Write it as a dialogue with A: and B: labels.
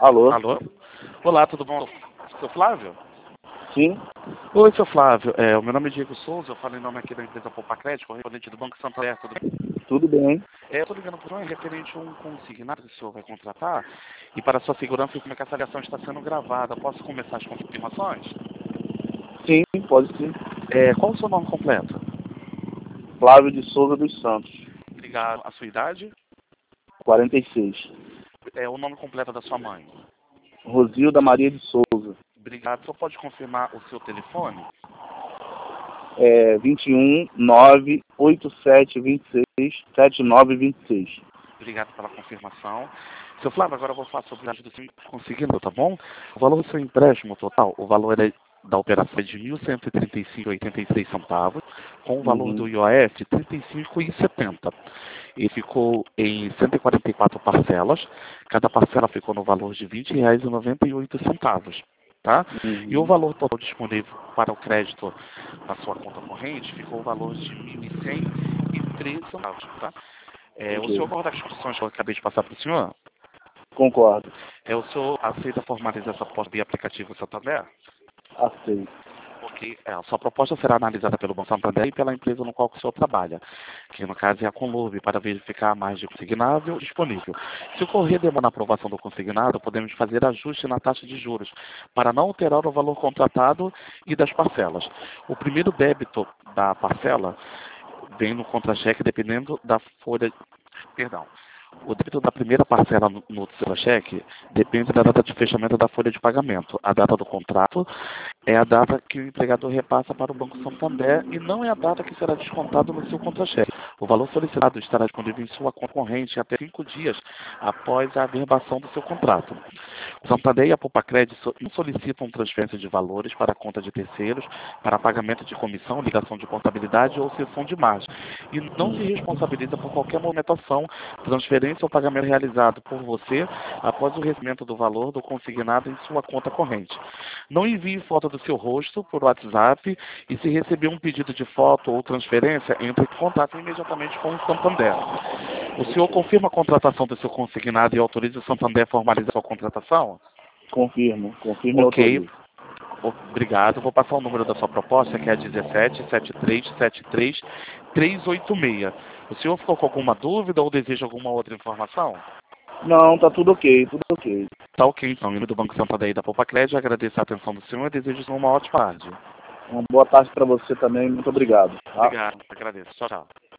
A: Alô?
B: Alô? Olá, tudo bom? Seu Flávio?
A: Sim?
B: Oi, seu Flávio. O meu nome é Diego Souza, eu falo em nome aqui da empresa Poupa Crédito, correspondente do Banco Santander, tudo bem?
A: Tudo bem?
B: Eu estou ligando por um referente a um consignado que o senhor vai contratar e para sua segurança, como é que essa ligação está sendo gravada. Posso começar as confirmações?
A: Sim, pode sim.
B: Qual o seu nome completo?
A: Flávio de Souza dos Santos,
B: Obrigado. A sua idade?
A: 46.
B: O nome completo da sua mãe?
A: Rosilda Maria de Souza,
B: Obrigado. O senhor pode confirmar o seu telefone?
A: 21 98726 7926.
B: Obrigado pela confirmação. Seu Flávio, agora eu vou falar sobre a do seu consignado, tá bom? O valor do seu empréstimo total, o valor da operação é de R$ 1.135,83, com o valor do IOF R$ 35,70. E ficou em 144 parcelas. Cada parcela ficou no valor de R$ 20,98. Tá? E o valor total disponível para o crédito na sua conta corrente ficou o valor de R$ 1.113. Tá? O
A: Ok.
B: senhor concorda com as condições que eu acabei de passar para o senhor?
A: Concordo.
B: O senhor aceita formalizar essa proposta via aplicativo Santander?
A: Aceito.
B: Ok. A sua proposta será analisada pelo Banco Santander e pela empresa no qual o senhor trabalha, que no caso é a Conlurb, para verificar a margem consignável disponível. Se ocorrer demora na aprovação do consignado, podemos fazer ajuste na taxa de juros, para não alterar o valor contratado e das parcelas. O primeiro débito da parcela vem no contra-cheque dependendo da folha. Perdão. O débito da primeira parcela no seu cheque depende da data de fechamento da folha de pagamento. A data do contrato é a data que o empregador repassa para o Banco Santander e não é a data que será descontado no seu contra-cheque. O valor solicitado estará disponível em sua conta corrente até 5 dias após a averbação do seu contrato. O Santander e a Poupa Crédito não solicitam transferência de valores para a conta de terceiros, para pagamento de comissão, ligação de portabilidade ou cessão de margem. E não se responsabiliza por qualquer movimentação, transferência ou pagamento realizado por você após o recebimento do valor do consignado em sua conta corrente. Não envie foto do seu rosto por WhatsApp e se receber um pedido de foto ou transferência, entre em contato imediatamente com o Santander. O senhor confirma a contratação do seu consignado e autoriza o Santander a formalizar a contratação?
A: Confirmo e
B: Ok.
A: autorizo.
B: Obrigado. Vou passar o número da sua proposta, que é a 1773738386. O senhor ficou com alguma dúvida ou deseja alguma outra informação?
A: Não, tá tudo ok, tudo ok.
B: Tá ok, então. Em nome do Banco Santander e da Poupa Crédito, agradeço a atenção do senhor e desejo uma ótima tarde.
A: Uma boa tarde para você também, muito obrigado. Tá?
B: Obrigado. Agradeço. Tchau, tchau.